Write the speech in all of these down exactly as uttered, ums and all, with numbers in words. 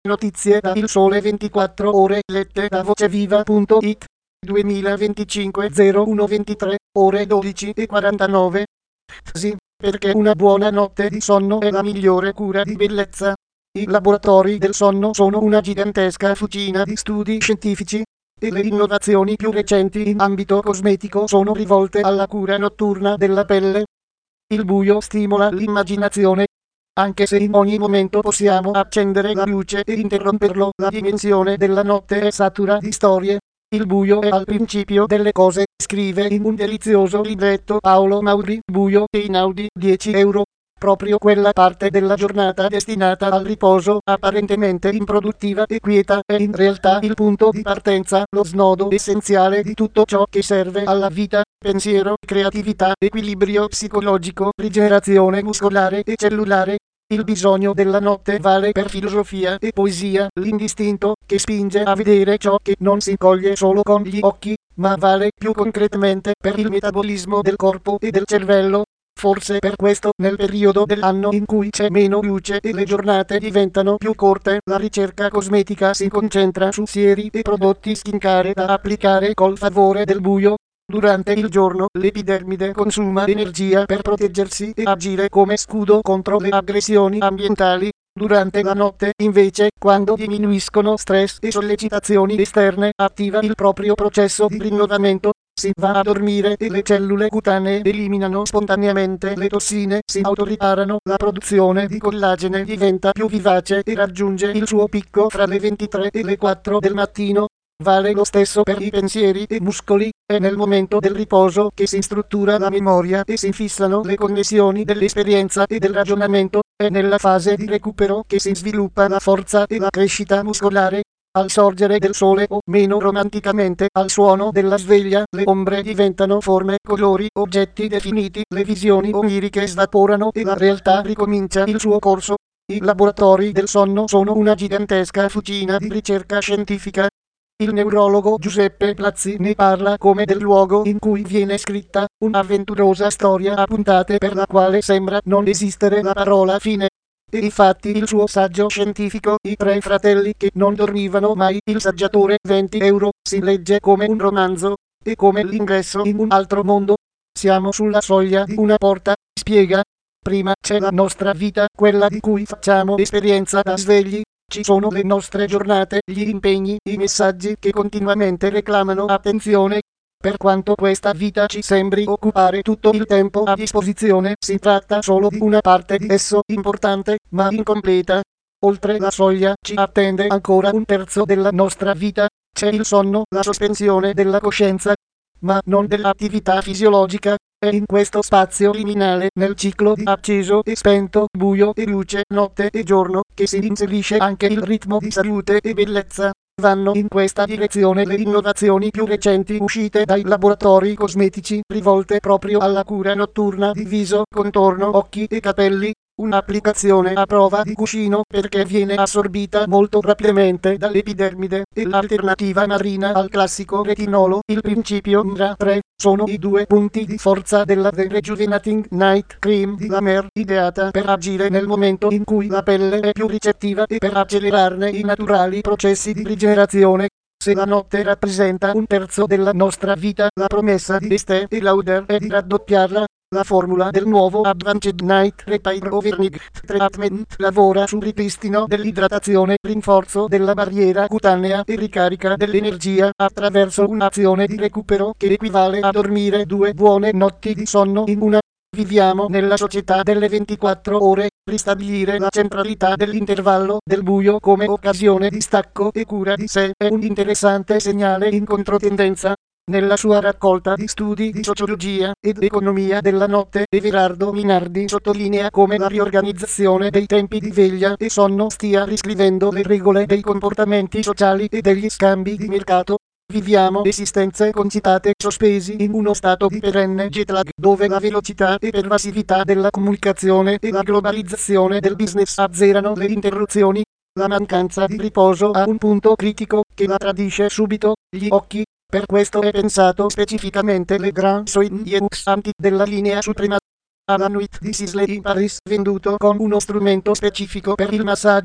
Notizie da Il Sole ventiquattro Ore lette da voceviva punto it duemilaventicinque zero uno ventitré ore dodici e quarantanove. Sì, perché una buona notte di sonno è la migliore cura di bellezza. I laboratori del sonno sono una gigantesca fucina di studi scientifici e le innovazioni più recenti in ambito cosmetico sono rivolte alla cura notturna della pelle. Il buio stimola l'immaginazione. Anche se in ogni momento possiamo accendere la luce e interromperlo, la dimensione della notte è satura di storie. Il buio è al principio delle cose, scrive in un delizioso libretto Paolo Mauri, Buio e Inaudi, dieci euro. Proprio quella parte della giornata destinata al riposo, apparentemente improduttiva e quieta, è in realtà il punto di partenza, lo snodo essenziale di tutto ciò che serve alla vita: pensiero, creatività, equilibrio psicologico, rigenerazione muscolare e cellulare. Il bisogno della notte vale per filosofia e poesia, l'indistinto che spinge a vedere ciò che non si coglie solo con gli occhi, ma vale più concretamente per il metabolismo del corpo e del cervello. Forse per questo, nel periodo dell'anno in cui c'è meno luce e le giornate diventano più corte, la ricerca cosmetica si concentra su sieri e prodotti skincare da applicare col favore del buio. Durante il giorno, l'epidermide consuma energia per proteggersi e agire come scudo contro le aggressioni ambientali. Durante la notte, invece, quando diminuiscono stress e sollecitazioni esterne, attiva il proprio processo di rinnovamento. Si va a dormire e le cellule cutanee eliminano spontaneamente le tossine, si autoriparano, la produzione di collagene diventa più vivace e raggiunge il suo picco fra le ventitré e le quattro del mattino. Vale lo stesso per i pensieri e muscoli. È nel momento del riposo che si struttura la memoria e si fissano le connessioni dell'esperienza e del ragionamento. È nella fase di recupero che si sviluppa la forza e la crescita muscolare. Al sorgere del sole, o meno romanticamente al suono della sveglia, le ombre diventano forme, colori, oggetti definiti, le visioni oniriche svaporano e la realtà ricomincia il suo corso. I laboratori del sonno sono una gigantesca fucina di ricerca scientifica. Il neurologo Giuseppe Plazzi ne parla come del luogo in cui viene scritta un'avventurosa storia a puntate per la quale sembra non esistere la parola fine. E infatti il suo saggio scientifico, I tre fratelli che non dormivano mai, il saggiatore, venti euro, si legge come un romanzo, e come l'ingresso in un altro mondo. Siamo sulla soglia di una porta, spiega. Prima c'è la nostra vita, quella di cui facciamo esperienza da svegli. Ci sono le nostre giornate, gli impegni, i messaggi che continuamente reclamano attenzione. Per quanto questa vita ci sembri occupare tutto il tempo a disposizione, si tratta solo di una parte di esso, importante, ma incompleta. Oltre la soglia ci attende ancora un terzo della nostra vita. C'è il sonno, la sospensione della coscienza, ma non dell'attività fisiologica. È in questo spazio liminale, nel ciclo di acceso e spento, buio e luce, notte e giorno, che si inserisce anche il ritmo di salute e bellezza. Vanno in questa direzione le innovazioni più recenti uscite dai laboratori cosmetici, rivolte proprio alla cura notturna di viso, contorno, occhi e capelli. Un'applicazione a prova di cuscino perché viene assorbita molto rapidamente dall'epidermide, e l'alternativa marina al classico retinolo, il principio M R A tre, sono i due punti di forza della The Rejuvenating Night Cream di La Mer, ideata per agire nel momento in cui la pelle è più ricettiva e per accelerarne i naturali processi di rigenerazione. Se la notte rappresenta un terzo della nostra vita, la promessa di Estée Lauder è di raddoppiarla. La formula del nuovo Advanced Night Repair Overnight Treatment lavora sul ripristino dell'idratazione, rinforzo della barriera cutanea e ricarica dell'energia attraverso un'azione di recupero che equivale a dormire due buone notti di sonno in una. Viviamo nella società delle ventiquattro ore. Ristabilire la centralità dell'intervallo del buio come occasione di stacco e cura di sé è un interessante segnale in controtendenza. Nella sua raccolta di studi di sociologia ed economia della notte, Everardo Minardi sottolinea come la riorganizzazione dei tempi di veglia e sonno stia riscrivendo le regole dei comportamenti sociali e degli scambi di mercato. Viviamo esistenze concitate sospesi in uno stato di perenne jet lag, dove la velocità e pervasività della comunicazione e la globalizzazione del business azzerano le interruzioni. La mancanza di riposo ha un punto critico che la tradisce subito: gli occhi. Per questo è pensato specificamente le Grand Soins Anti della linea Suprema. Alla Nuit di Sisley in Paris, venduto con uno strumento specifico per il massaggio.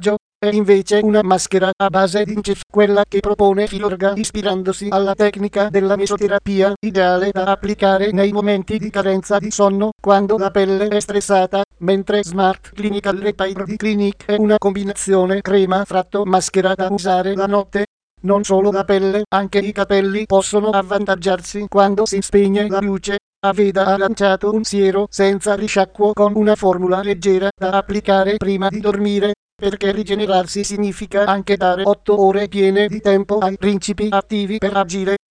è invece una maschera a base di incef, quella che propone Filorga ispirandosi alla tecnica della mesoterapia, ideale da applicare nei momenti di carenza di sonno, quando la pelle è stressata, mentre Smart Clinical Repair di Clinique è una combinazione crema-fratto-maschera da usare la notte. Non solo la pelle, anche i capelli possono avvantaggiarsi quando si spegne la luce. Aveda ha lanciato un siero senza risciacquo con una formula leggera da applicare prima di dormire, perché rigenerarsi significa anche dare otto ore piene di tempo ai principi attivi per agire.